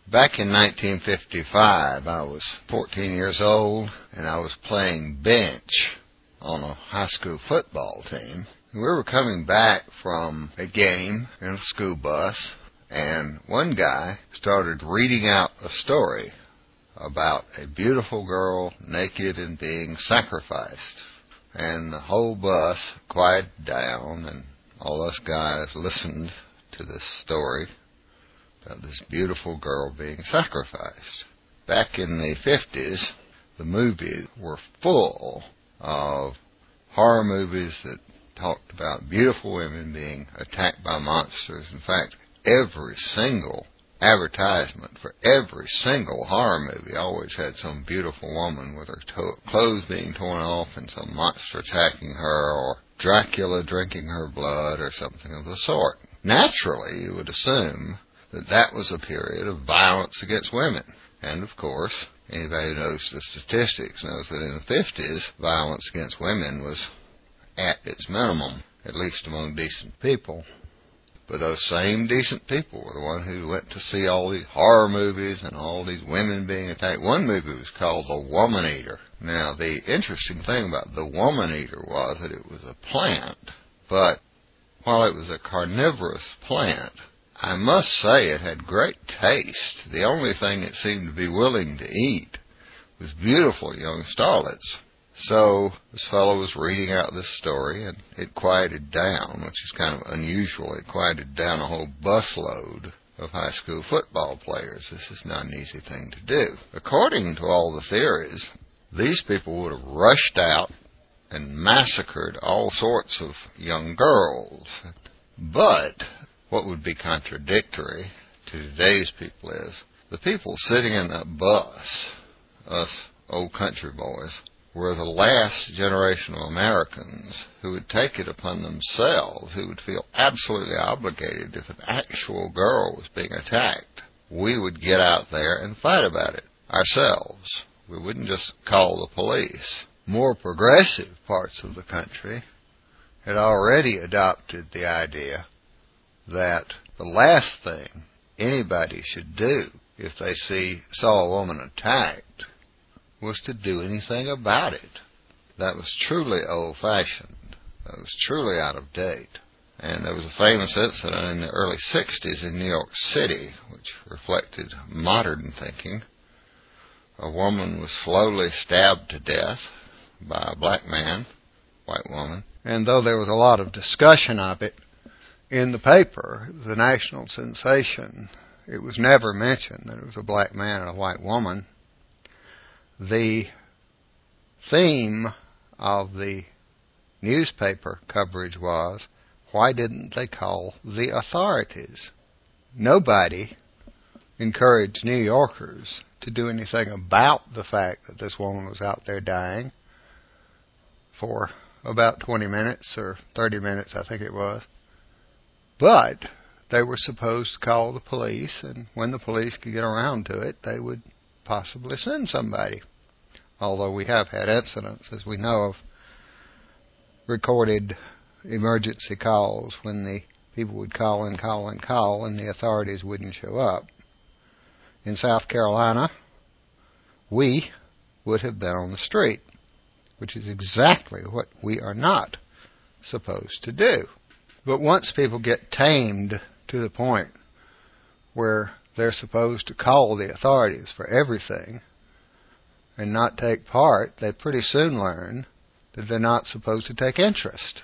Back in 1955, I was 14 years old, and I was playing bench on a high school football team. We were coming back from a game in a school bus, and one guy started reading out a story about a beautiful girl naked and being sacrificed. And the whole bus quieted down, and all us guys listened to this story about this beautiful girl being sacrificed. Back in the 50s, the movies were full of horror movies that talked about beautiful women being attacked by monsters. In fact, every single advertisement for every single horror movie always had some beautiful woman with her clothes being torn off and some monster attacking her, or Dracula drinking her blood, or something of the sort. Naturally, you would assume that that was a period of violence against women. And, of course, anybody who knows the statistics knows that in the 50s, violence against women was at its minimum, at least among decent people. But those same decent people were the ones who went to see all these horror movies and all these women being attacked. One movie was called The Woman Eater. Now, the interesting thing about The Woman Eater was that it was a plant, but while it was a carnivorous plant, I must say it had great taste. The only thing it seemed to be willing to eat was beautiful young starlets. So this fellow was reading out this story, and it quieted down, which is kind of unusual. It quieted down a whole busload of high school football players. This is not an easy thing to do. According to all the theories, these people would have rushed out and massacred all sorts of young girls. But what would be contradictory to today's people is the people sitting in that bus, us old country boys, were the last generation of Americans who would take it upon themselves, who would feel absolutely obligated if an actual girl was being attacked. We would get out there and fight about it ourselves. We wouldn't just call the police. More progressive parts of the country had already adopted the idea that the last thing anybody should do if they saw a woman attacked was to do anything about it. That was truly old-fashioned. That was truly out of date. And there was a famous incident in the early 60s in New York City, which reflected modern thinking. A woman was slowly stabbed to death by a black man, white woman. And though there was a lot of discussion of it in the paper, it was a national sensation, it was never mentioned that it was a black man and a white woman. The theme of the newspaper coverage was, why didn't they call the authorities? Nobody encouraged New Yorkers to do anything about the fact that this woman was out there dying for about 20 minutes or 30 minutes, I think it was. But they were supposed to call the police, and when the police could get around to it, they would possibly send somebody. Although we have had incidents, as we know, of recorded emergency calls when the people would call and the authorities wouldn't show up. In South Carolina, we would have been on the street, which is exactly what we are not supposed to do. But once people get tamed to the point where they're supposed to call the authorities for everything and not take part, they pretty soon learn that they're not supposed to take interest.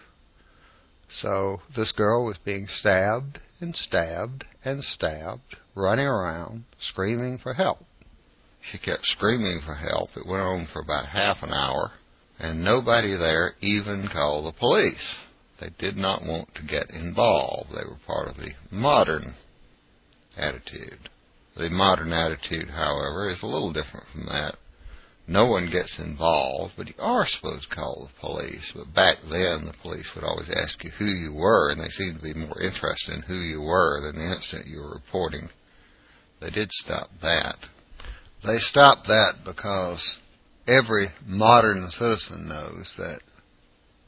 So this girl was being stabbed and stabbed and stabbed, running around, screaming for help. She kept screaming for help. It went on for about half an hour, and nobody there even called the police. They did not want to get involved. They were part of the modern attitude. The modern attitude, however, is a little different from that. No one gets involved, but you are supposed to call the police. But back then, the police would always ask you who you were, and they seemed to be more interested in who you were than the incident you were reporting. They did stop that. They stopped that because every modern citizen knows that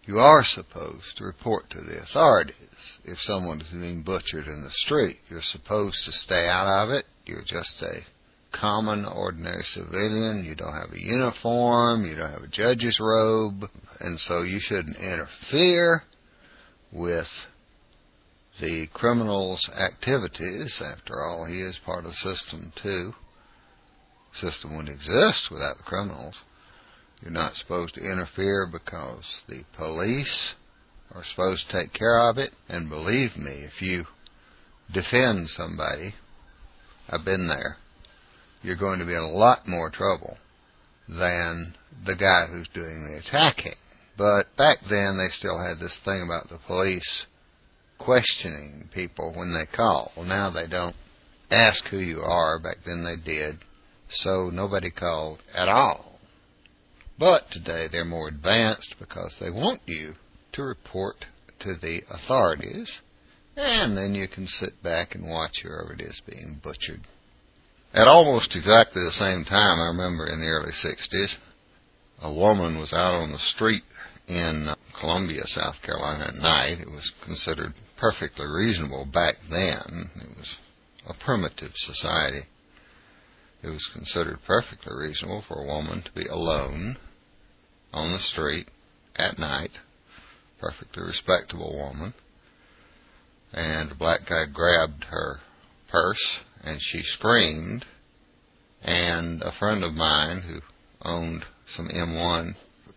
You are supposed to report to the authorities if someone is being butchered in the street. You're supposed to stay out of it. You're just a common, ordinary civilian. You don't have a uniform. You don't have a judge's robe. And so you shouldn't interfere with the criminal's activities. After all, he is part of the system, too. The system wouldn't exist without the criminals. You're not supposed to interfere because the police are supposed to take care of it. And believe me, if you defend somebody, I've been there, you're going to be in a lot more trouble than the guy who's doing the attacking. But back then, they still had this thing about the police questioning people when they call. Well, now they don't ask who you are. Back then they did. So nobody called at all. But today they're more advanced because they want you to report to the authorities, and then you can sit back and watch whoever it is being butchered. At almost exactly the same time, I remember in the early 60s, a woman was out on the street in Columbia, South Carolina at night. It was considered perfectly reasonable back then. It was a primitive society. It was considered perfectly reasonable for a woman to be alone on the street at night. Perfectly respectable woman. And a black guy grabbed her purse, and she screamed. And a friend of mine who owned some M1,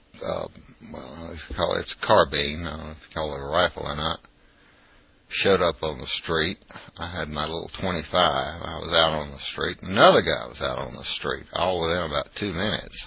it's a carbine, I don't know if you call it a rifle or not, showed up on the street. I had my little .25. I was out on the street. Another guy was out on the street, all within about 2 minutes.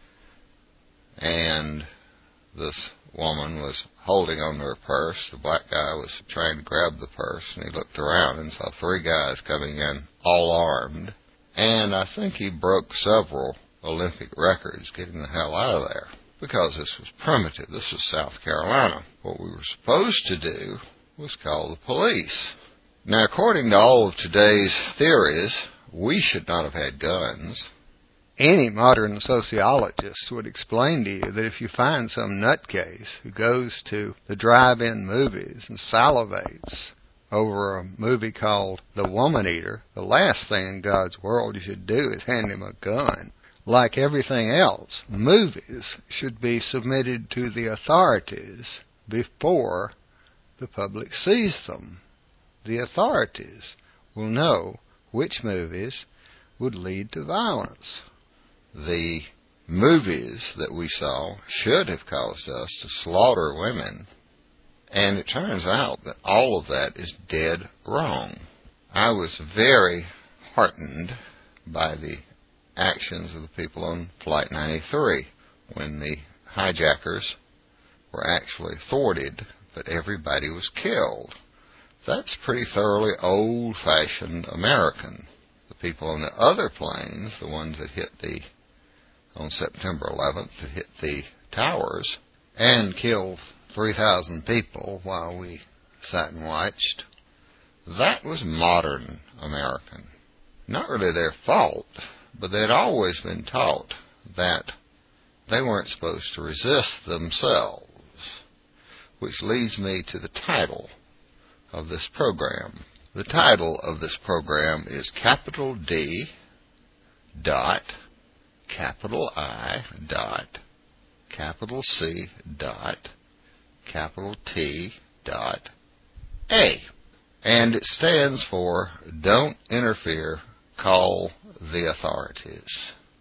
And this woman was holding onto her purse. The black guy was trying to grab the purse, and he looked around and saw 3 guys coming in, all armed. And I think he broke several Olympic records getting the hell out of there, because this was primitive. This was South Carolina. What we were supposed to do was call the police. Now, according to all of today's theories, we should not have had guns. Any modern sociologist would explain to you that if you find some nutcase who goes to the drive-in movies and salivates over a movie called The Woman Eater, the last thing in God's world you should do is hand him a gun. Like everything else, movies should be submitted to the authorities before the public sees them. The authorities will know which movies would lead to violence. The movies that we saw should have caused us to slaughter women, and it turns out that all of that is dead wrong. I was very heartened by the actions of the people on Flight 93 when the hijackers were actually thwarted, but everybody was killed. That's pretty thoroughly old-fashioned American. The people on the other planes, the ones that hit on September 11th, that hit the towers and killed 3,000 people while we sat and watched, that was modern American. Not really their fault, but they'd always been taught that they weren't supposed to resist themselves. Which leads me to the title of this program. The title of this program is capital D dot, capital I dot, capital C dot, capital T dot A. And it stands for Don't Interfere, Call the Authorities.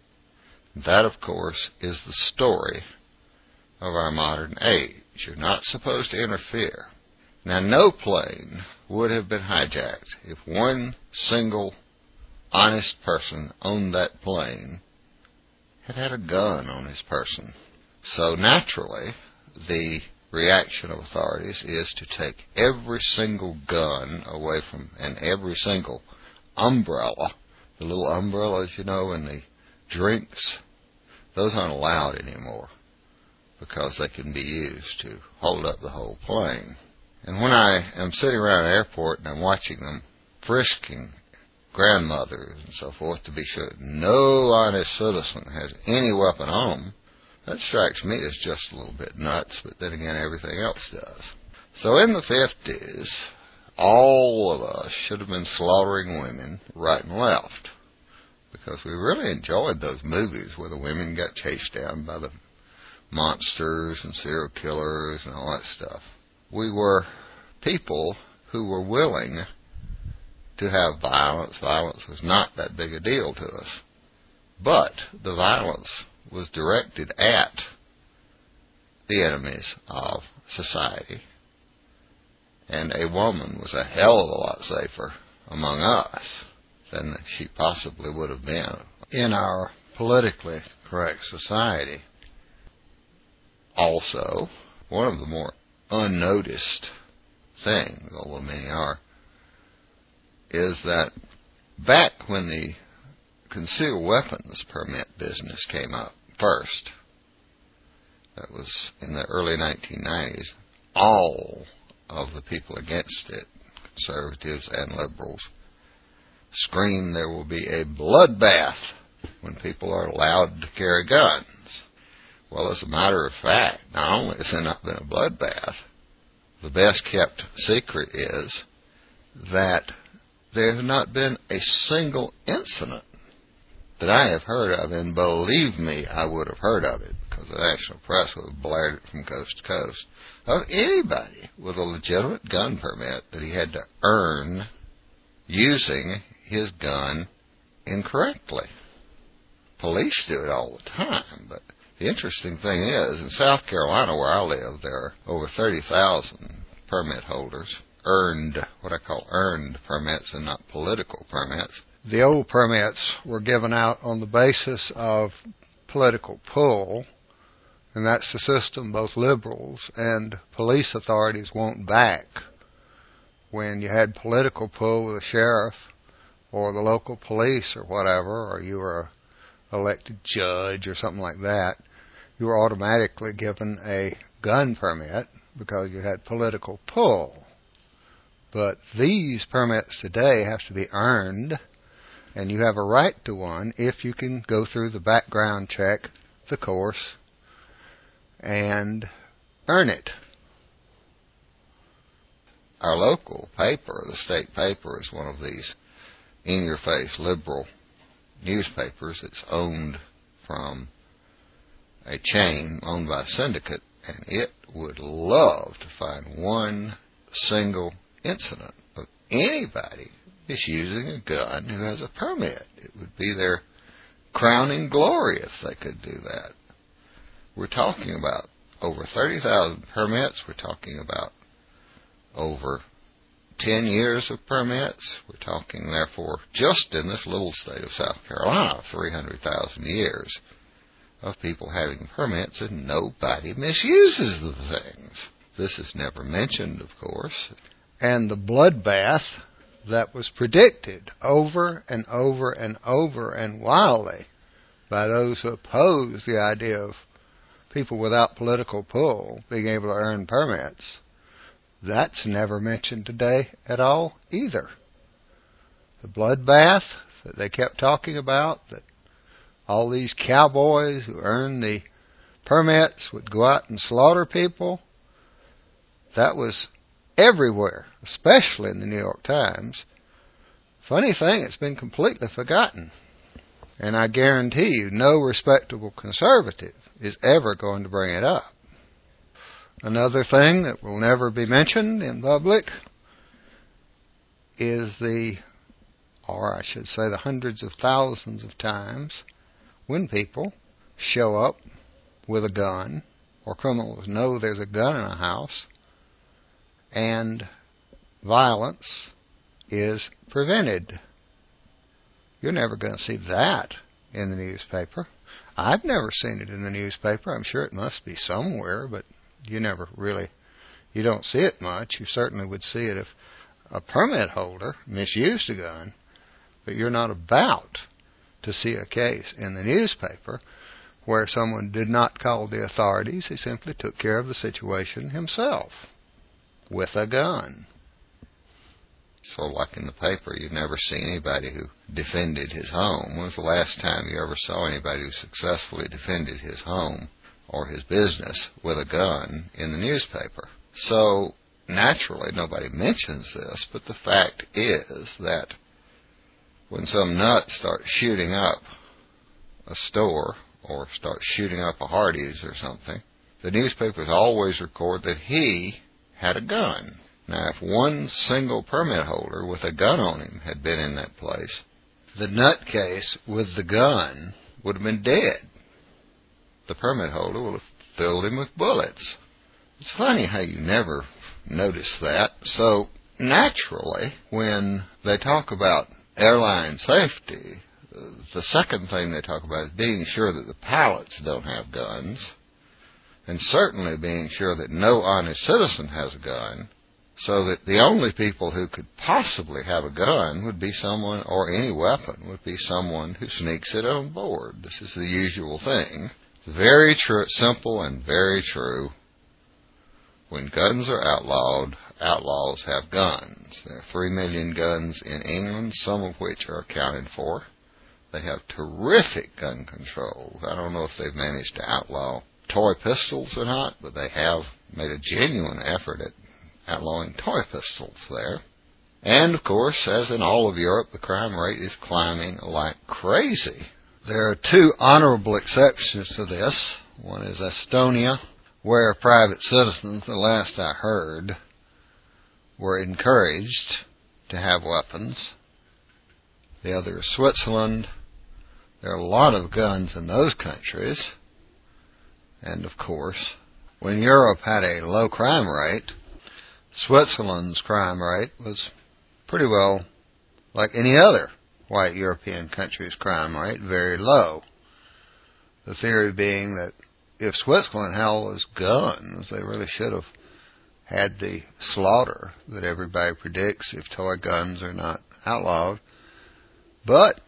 That, of course, is the story of our modern age. You're not supposed to interfere. Now, no plane would have been hijacked if one single honest person on that plane had had a gun on his person. So naturally, the reaction of authorities is to take every single gun away from, and every single umbrella, the little umbrellas, in the drinks, those aren't allowed anymore because they can be used to hold up the whole plane. And when I am sitting around an airport and I'm watching them frisking grandmothers and so forth to be sure no honest citizen has any weapon on them, That strikes me as just a little bit nuts, but then again, everything else does. So in the 50s, all of us should have been slaughtering women right and left, because we really enjoyed those movies where the women got chased down by the monsters and serial killers and all that stuff. We were people who were willing to have violence. Violence was not that big a deal to us. But the violence was directed at the enemies of society. And a woman was a hell of a lot safer among us than she possibly would have been in our politically correct society. Also, one of the more unnoticed things, although many are, is that back when the concealed weapons permit business came up first, that was in the early 1990s, all of the people against it, conservatives and liberals, screamed there will be a bloodbath when people are allowed to carry guns. Well, as a matter of fact, not only has there not been a bloodbath, the best kept secret is that there has not been a single incident that I have heard of, and believe me, I would have heard of it, because the national press would have blared it from coast to coast, of anybody with a legitimate gun permit that he had to earn using his gun incorrectly. Police do it all the time, but the interesting thing is, in South Carolina, where I live, there are over 30,000 permit holders, what I call earned permits and not political permits. The old permits were given out on the basis of political pull, and that's the system both liberals and police authorities want back. When you had political pull with the sheriff or the local police or whatever, or you were an elected judge or something like that, you were automatically given a gun permit because you had political pull. But these permits today have to be earned, and you have a right to one if you can go through the background check, the course, and earn it. Our local paper, the state paper, is one of these in-your-face liberal newspapers. It's owned from a chain owned by a syndicate, and it would love to find one single incident of anybody misusing a gun who has a permit. It would be their crowning glory if they could do that. We're talking about over 30,000 permits. We're talking about over 10 years of permits. We're talking, therefore, just in this little state of South Carolina, 300,000 years of people having permits, and nobody misuses the things. This is never mentioned, of course. And the bloodbath that was predicted over and over and over and wildly by those who oppose the idea of people without political pull being able to earn permits, that's never mentioned today at all either. The bloodbath that they kept talking about, that all these cowboys who earned the permits would go out and slaughter people, that was everywhere, especially in the New York Times. Funny thing, it's been completely forgotten. And I guarantee you, no respectable conservative is ever going to bring it up. Another thing that will never be mentioned in public is the hundreds of thousands of times when people show up with a gun, or criminals know there's a gun in a house, and violence is prevented. You're never going to see that in the newspaper. I've never seen it in the newspaper. I'm sure it must be somewhere, but you don't see it much. You certainly would see it if a permit holder misused a gun, but you're not about to see a case in the newspaper where someone did not call the authorities. He simply took care of the situation himself with a gun. So like in the paper, you never see anybody who defended his home. When was the last time you ever saw anybody who successfully defended his home or his business with a gun in the newspaper. So, naturally, nobody mentions this, but the fact is that when some nut starts shooting up a store or starts shooting up a Hardee's or something, the newspapers always record that he had a gun. Now, if one single permit holder with a gun on him had been in that place, the nutcase with the gun would have been dead. The permit holder would have filled him with bullets. It's funny how you never notice that. So, naturally, when they talk about airline safety, the second thing they talk about is being sure that the pilots don't have guns, and certainly being sure that no honest citizen has a gun, so that the only people who could possibly have a gun would be someone, or any weapon, would be someone who sneaks it on board. This is the usual thing. Very true, simple and very true. When guns are outlawed, outlaws have guns. There are 3 million guns in England, some of which are accounted for. They have terrific gun control. I don't know if they've managed to outlaw toy pistols or not, but they have made a genuine effort at outlawing toy pistols there. And, of course, as in all of Europe, the crime rate is climbing like crazy. There are 2 honorable exceptions to this. One is Estonia, where private citizens, the last I heard, were encouraged to have weapons. The other is Switzerland. There are a lot of guns in those countries. And, of course, when Europe had a low crime rate, Switzerland's crime rate was pretty well like any other white European country's crime rate, very low. The theory being that if Switzerland had all those guns, they really should have had the slaughter that everybody predicts if toy guns are not outlawed. But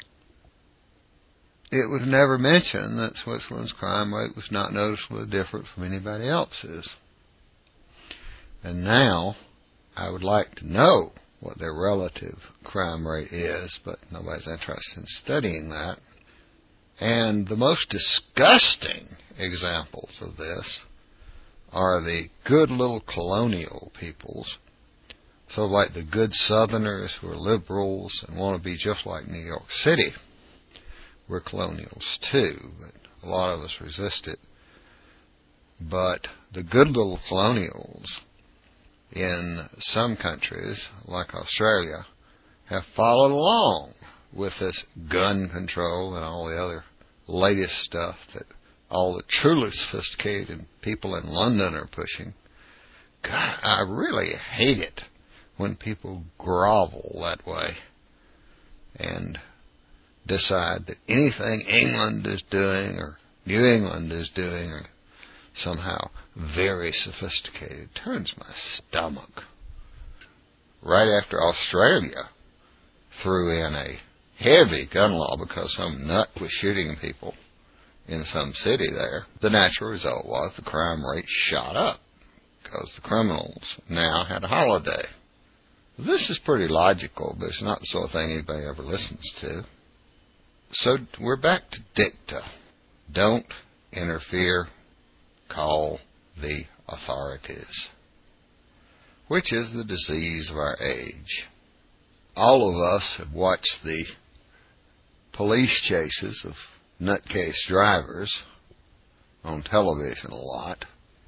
it was never mentioned that Switzerland's crime rate was not noticeably different from anybody else's. And now, I would like to know what their relative crime rate is, but nobody's interested in studying that. And the most disgusting examples of this are the good little colonial peoples, so like the good Southerners who are liberals and want to be just like New York City. We're colonials too, but a lot of us resist it. But the good little colonials in some countries, like Australia, have followed along with this gun control and all the other latest stuff that all the truly sophisticated people in London are pushing. God, I really hate it when people grovel that way and decide that anything England is doing or New England is doing or somehow very sophisticated. Turns my stomach. Right after Australia threw in a heavy gun law because some nut was shooting people in some city there, the natural result was the crime rate shot up because the criminals now had a holiday. This is pretty logical, but it's not the sort of thing anybody ever listens to. So we're back to dicta. Don't interfere. Call the authorities, which is the disease of our age. All of us have watched the police chases of nutcase drivers on television a lot.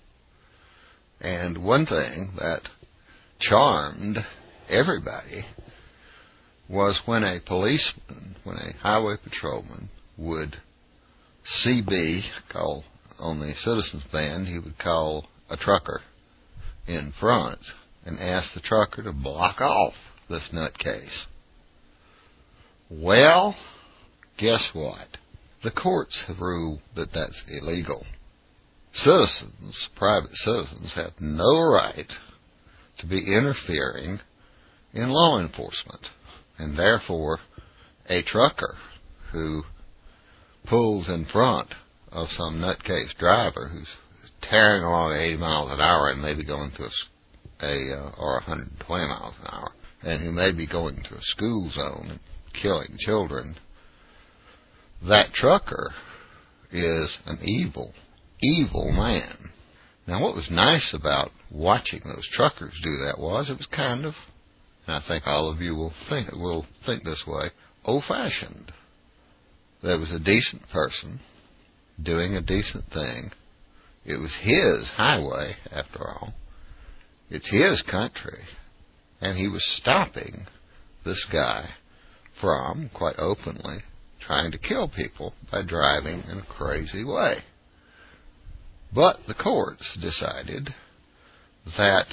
And one thing that charmed everybody was when a policeman, when a highway patrolman would CB, call on the citizens band, he would call a trucker in front and ask the trucker to block off this nutcase. Well, guess what? The courts have ruled that that's illegal. Citizens, private citizens, have no right to be interfering in law enforcement. And therefore, a trucker who pulls in front of some nutcase driver who's tearing along at 80 miles an hour and maybe going to or 120 miles an hour, and who may be going to a school zone and killing children, that trucker is an evil evil man. Now, what was nice about watching those truckers do that was it was kind of, and I think all of you will think this way, old-fashioned. There was a decent person doing a decent thing. It was his highway, after all. It's his country. And he was stopping this guy from, quite openly, trying to kill people by driving in a crazy way. But the courts decided that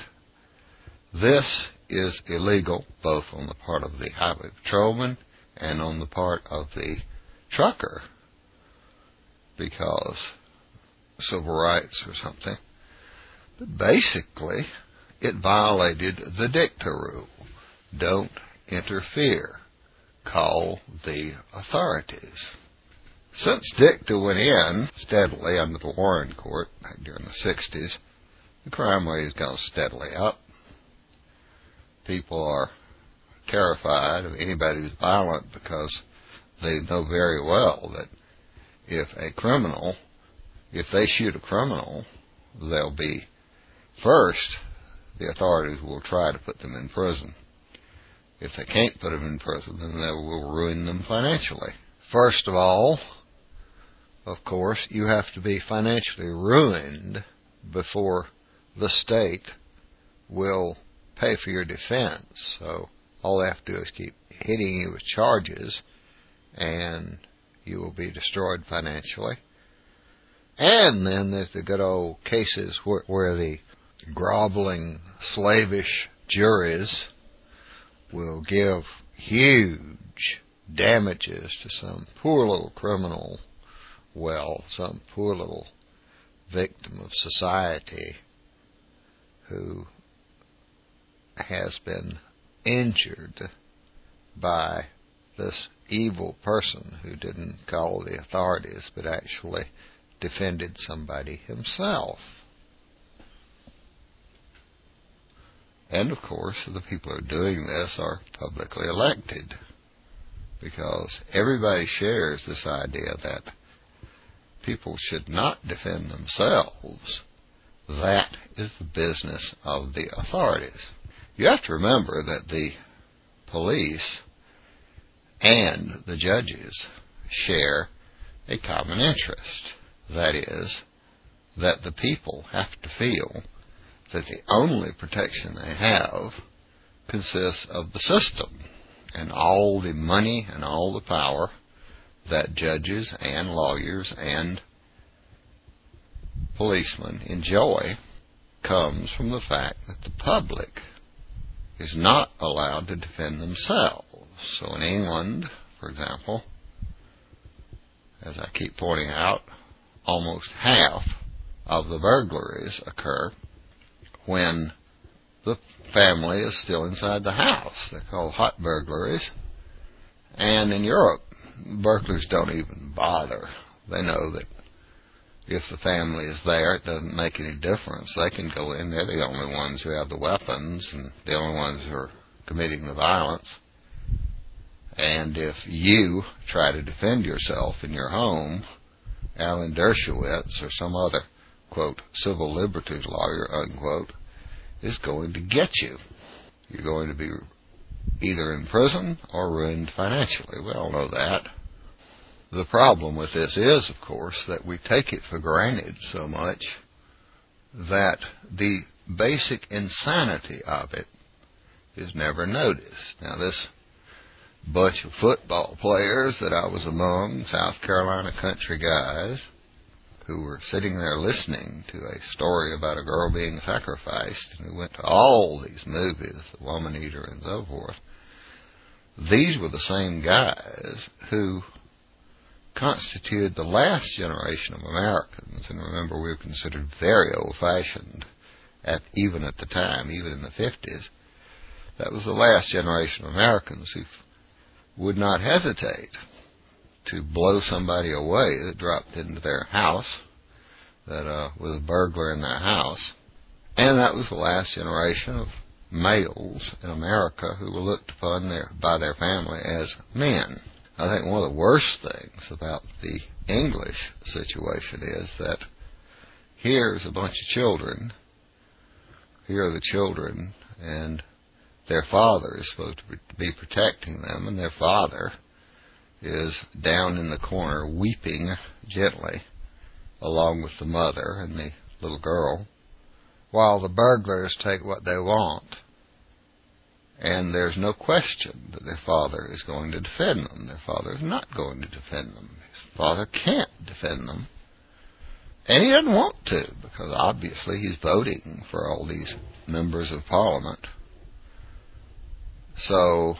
this is illegal, both on the part of the highway patrolman and on the part of the trucker, because civil rights or something. But basically, it violated the dicta rule. Don't interfere. Call the authorities. Since dicta went in steadily under the Warren Court back during the 60s, the crime rate has gone steadily up. People are terrified of anybody who's violent because they know very well that if they shoot a criminal, they'll be first, the authorities will try to put them in prison. If they can't put them in prison, then they will ruin them financially. First of all, of course, you have to be financially ruined before the state will pay for your defense. So all they have to do is keep hitting you with charges, and you will be destroyed financially. And then there's the good old cases where the groveling, slavish juries will give huge damages to some poor little criminal, some poor little victim of society who has been injured by this evil person who didn't call the authorities but actually defended somebody himself. And of course, the people who are doing this are publicly elected, because everybody shares this idea that people should not defend themselves. That is the business of the authorities. You have to remember that the police and the judges share a common interest. That is, that the people have to feel that the only protection they have consists of the system and all the money and all the power that judges and lawyers and policemen enjoy comes from the fact that the public is not allowed to defend themselves. So in England, for example, as I keep pointing out, almost half of the burglaries occur when the family is still inside the house. They're called hot burglaries. And in Europe, burglars don't even bother. They know that if the family is there, it doesn't make any difference. They can go in. They're the only ones who have the weapons and the only ones who are committing the violence. And if you try to defend yourself in your home, Alan Dershowitz or some other, quote, civil liberties lawyer, unquote, is going to get you. You're going to be either in prison or ruined financially. We all know that. The problem with this is, of course, that we take it for granted so much that the basic insanity of it is never noticed. Now, this bunch of football players that I was among, South Carolina country guys, who were sitting there listening to a story about a girl being sacrificed, and who went to all these movies, The Woman Eater and so forth, these were the same guys who constituted the last generation of Americans. And remember, we were considered very old-fashioned even at the time, even in the 50s. That was the last generation of Americans who would not hesitate to blow somebody away that dropped into their house, that was a burglar in their house. And that was the last generation of males in America who were looked upon by their family as men. I think one of the worst things about the English situation is that here's a bunch of children. Here are the children, and their father is supposed to be protecting them, and their father is down in the corner weeping gently along with the mother and the little girl, while the burglars take what they want. And there's no question that their father is going to defend them. Their father is not going to defend them. His father can't defend them. And he doesn't want to, because obviously he's voting for all these members of Parliament. So,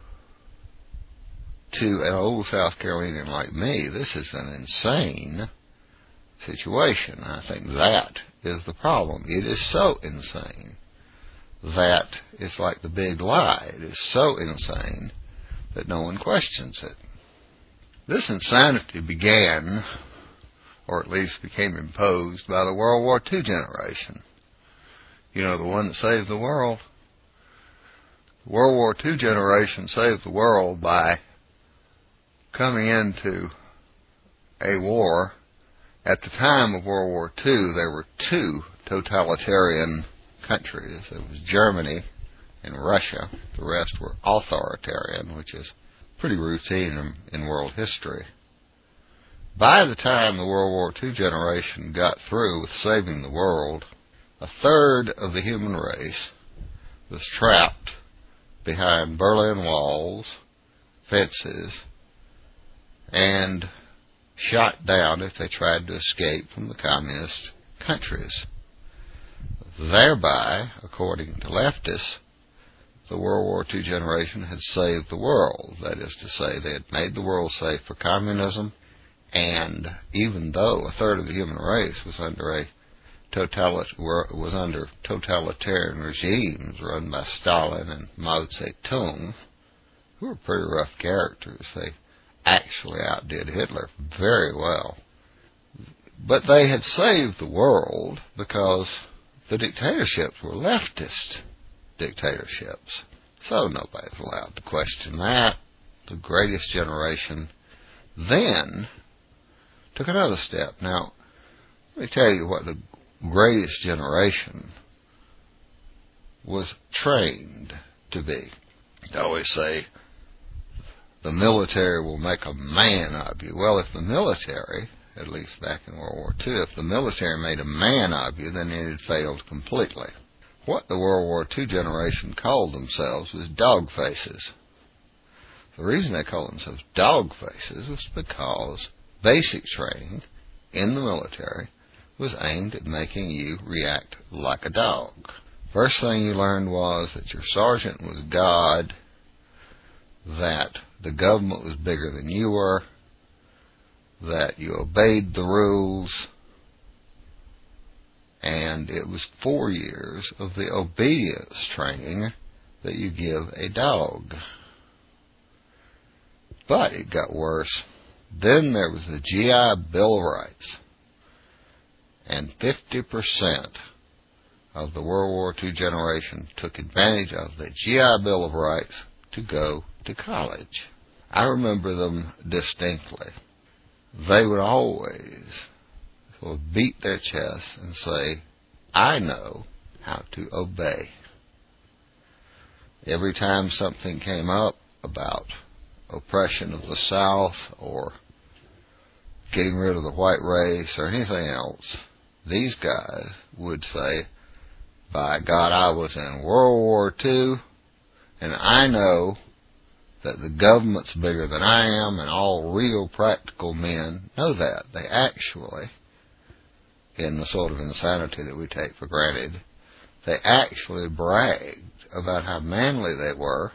to an old South Carolinian like me, this is an insane situation. I think that is the problem. It is so insane that it's like the big lie. It is so insane that no one questions it. This insanity began, or at least became imposed, by the World War II generation. You know, the one that saved the world. The World War II generation saved the world by coming into a war. At the time of World War II, there were two totalitarian countries. It was Germany and Russia. The rest were authoritarian, which is pretty routine in world history. By the time the World War II generation got through with saving the world, a third of the human race was trapped behind Berlin walls, fences, and shot down if they tried to escape from the communist countries. Thereby, according to leftists, the World War II generation had saved the world. That is to say, they had made the world safe for communism, and even though a third of the human race was under totalitarian regimes run by Stalin and Mao Zedong, who were pretty rough characters, they actually outdid Hitler very well. But they had saved the world because the dictatorships were leftist dictatorships. So nobody's allowed to question that. The greatest generation then took another step. Now, let me tell you what the greatest generation was trained to be. They always say, the military will make a man of you. Well, if the military, at least back in World War II, if the military made a man of you, then it had failed completely. What the World War II generation called themselves was dog faces. The reason they called themselves dog faces was because basic training in the military was aimed at making you react like a dog. First thing you learned was that your sergeant was God, that the government was bigger than you were, that you obeyed the rules, and it was 4 years of the obedience training that you give a dog. But it got worse. Then there was the GI Bill of Rights, and 50% of the World War II generation took advantage of the GI Bill of Rights to go to college. I remember them distinctly. They would always sort of beat their chests and say, I know how to obey. Every time something came up about oppression of the South or getting rid of the white race or anything else, these guys would say, by God, I was in World War II, and I know that the government's bigger than I am, and all real practical men know that. They actually, in the sort of insanity that we take for granted, they actually bragged about how manly they were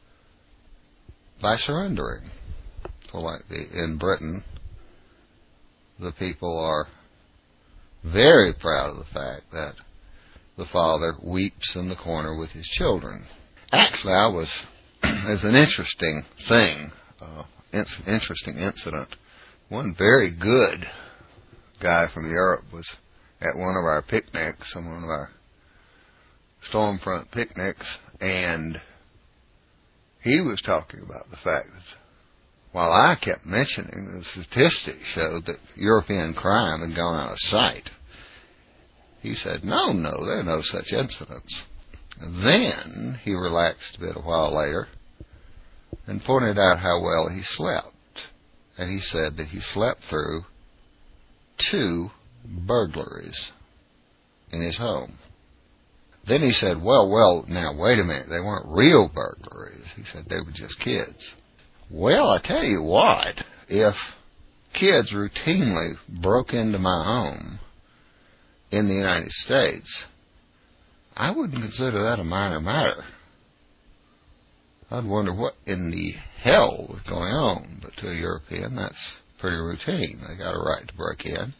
by surrendering. So like in Britain, the people are very proud of the fact that the father weeps in the corner with his children. Actually, there's an interesting thing, interesting incident. One very good guy from Europe was at one of our picnics, on one of our Stormfront picnics, and he was talking about the fact that while I kept mentioning the statistics showed that European crime had gone out of sight, He said, no, there are no such incidents. Then he relaxed a bit a while later and pointed out how well he slept. And he said that he slept through 2 burglaries in his home. Then he said, well, now wait a minute, they weren't real burglaries. He said they were just kids. Well, I tell you what, if kids routinely broke into my home in the United States, I wouldn't consider that a minor matter. I'd wonder what in the hell was going on. But to a European, that's pretty routine. They got a right to break in.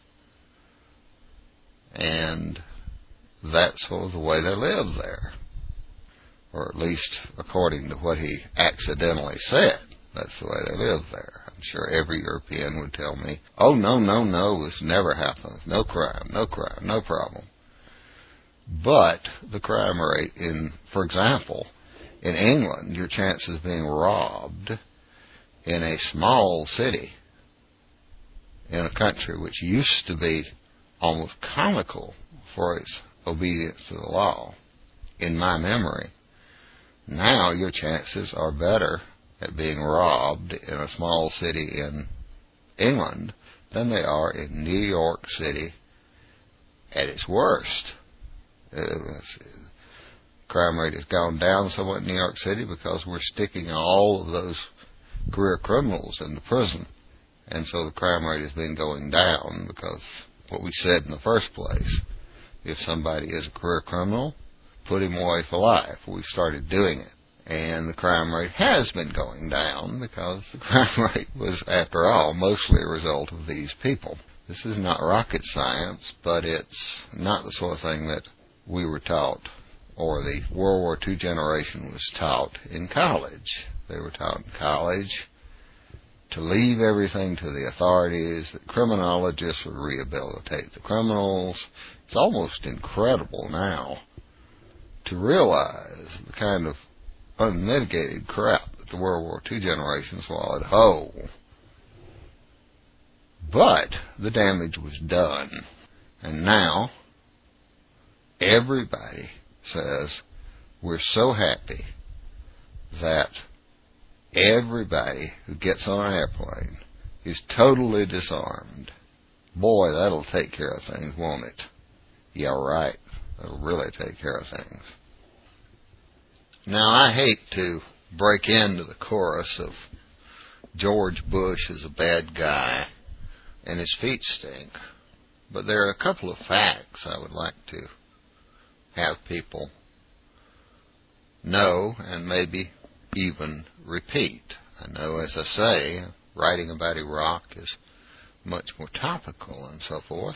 And that's sort of the way they live there. Or at least according to what he accidentally said. That's the way they live there. I'm sure every European would tell me, oh, no, this never happens. No crime, no problem. But the crime rate for example, in England, your chances of being robbed in a small city in a country which used to be almost comical for its obedience to the law, in my memory, now your chances are better at being robbed in a small city in England than they are in New York City at its worst. Crime rate has gone down somewhat in New York City because we're sticking all of those career criminals into prison. And so the crime rate has been going down because what we said in the first place, if somebody is a career criminal, put him away for life. We've started doing it. And the crime rate has been going down because the crime rate was, after all, mostly a result of these people. This is not rocket science, but it's not the sort of thing that we were taught, or the World War II generation was taught in college. They were taught in college to leave everything to the authorities, that criminologists would rehabilitate the criminals. It's almost incredible now to realize the kind of unmitigated crap that the World War II generation swallowed whole. But the damage was done. And now everybody says we're so happy that everybody who gets on an airplane is totally disarmed. Boy, that'll take care of things, won't it? Yeah, right. That'll really take care of things. Now, I hate to break into the chorus of George Bush is a bad guy and his feet stink, but there are a couple of facts I would like to have people know and maybe even repeat. I know, as I say, writing about Iraq is much more topical and so forth,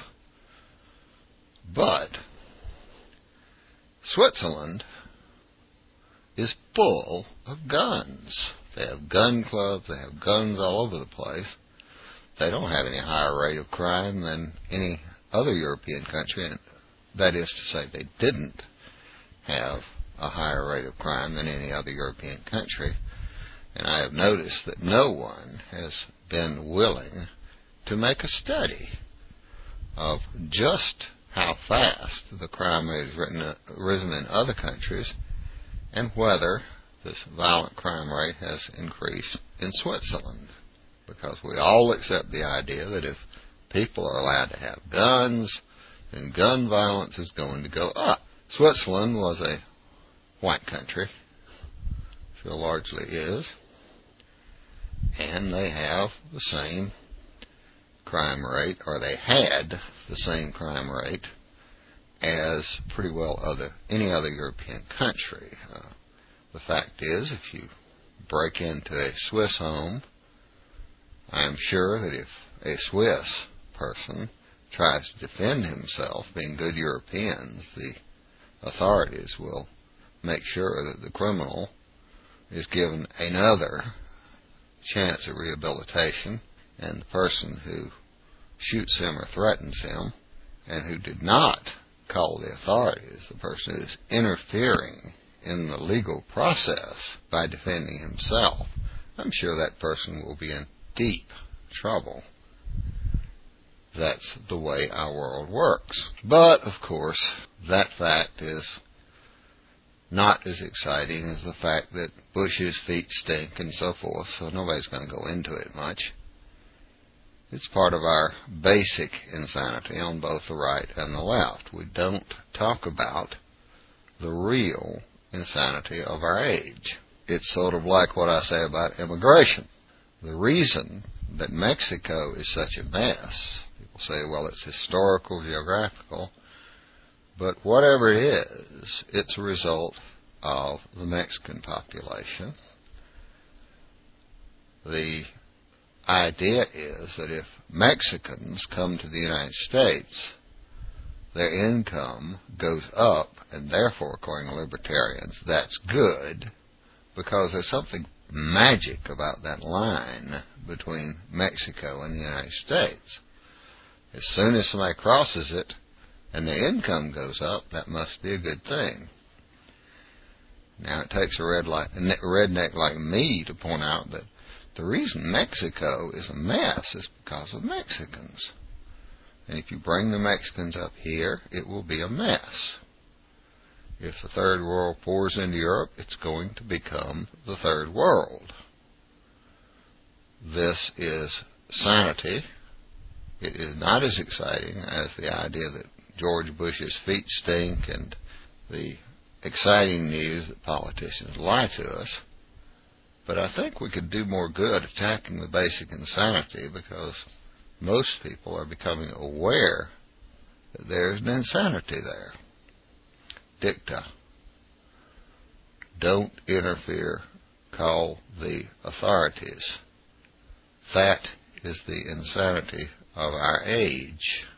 but Switzerland is full of guns. They have gun clubs, they have guns all over the place. They don't have any higher rate of crime than any other European country. And that is to say, they didn't have a higher rate of crime than any other European country. And I have noticed that no one has been willing to make a study of just how fast the crime rate has risen in other countries and whether this violent crime rate has increased in Switzerland. Because we all accept the idea that if people are allowed to have guns, then gun violence is going to go up. Switzerland was a white country, still largely is, and they have the same crime rate, or they had the same crime rate as pretty well any other European country. The fact is, if you break into a Swiss home, I'm sure that if a Swiss person tries to defend himself, being good Europeans, the authorities will make sure that the criminal is given another chance at rehabilitation, and the person who shoots him or threatens him and who did not call the authorities, the person who is interfering in the legal process by defending himself, I'm sure that person will be in deep trouble. That's the way our world works. But, of course, that fact is not as exciting as the fact that Bush's feet stink and so forth, so nobody's going to go into it much. It's part of our basic insanity on both the right and the left. We don't talk about the real insanity of our age. It's sort of like what I say about immigration. The reason that Mexico is such a mess, people say, well, it's historical, geographical, but whatever it is, it's a result of the Mexican population. The idea is that if Mexicans come to the United States, their income goes up, and therefore, according to libertarians, that's good, because there's something magic about that line between Mexico and the United States. As soon as somebody crosses it and their income goes up, that must be a good thing. Now, it takes a redneck like me to point out that the reason Mexico is a mess is because of Mexicans. And if you bring the Mexicans up here, it will be a mess. If the Third World pours into Europe, it's going to become the Third World. This is sanity. It is not as exciting as the idea that George Bush's feet stink and the exciting news that politicians lie to us. But I think we could do more good attacking the basic insanity, because most people are becoming aware that there's an insanity there. Dicta. Don't interfere. Call the authorities. That is the insanity of our age.